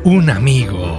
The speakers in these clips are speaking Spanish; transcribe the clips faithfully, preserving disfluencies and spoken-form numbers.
Un amigo.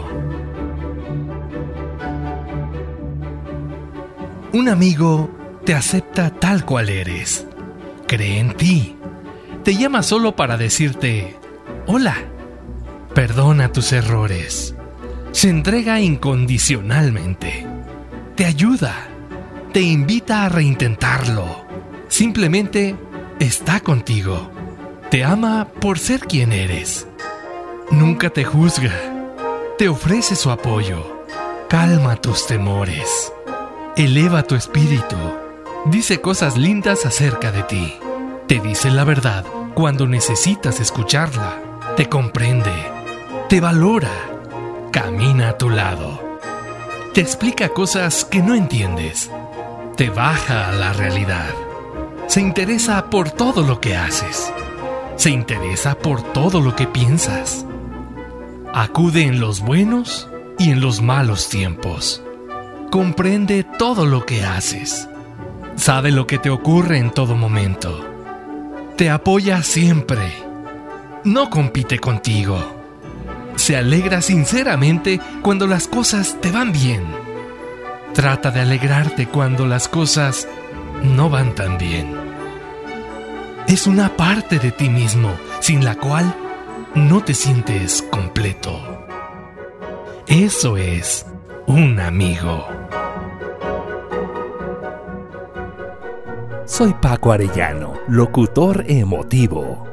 Un amigo te acepta tal cual eres. Cree en ti. Te llama solo para decirte hola. Perdona tus errores. Se entrega incondicionalmente. Te ayuda. Te invita a reintentarlo. Simplemente está contigo. Te ama por ser quien eres. Nunca te juzga. Te ofrece su apoyo. Calma tus temores. Eleva tu espíritu. Dice cosas lindas acerca de ti. Te dice la verdad cuando necesitas escucharla. Te comprende. Te valora. Camina a tu lado. Te explica cosas que no entiendes. Te baja a la realidad. Se interesa por todo lo que haces. Se interesa por todo lo que piensas. Acude en los buenos y en los malos tiempos. Comprende todo lo que haces. Sabe lo que te ocurre en todo momento. Te apoya siempre. No compite contigo. Se alegra sinceramente cuando las cosas te van bien. Trata de alegrarte cuando las cosas no van tan bien. Es una parte de ti mismo sin la cual no te sientes completo. Eso es un amigo. Soy Paco Arellano, locutor emotivo.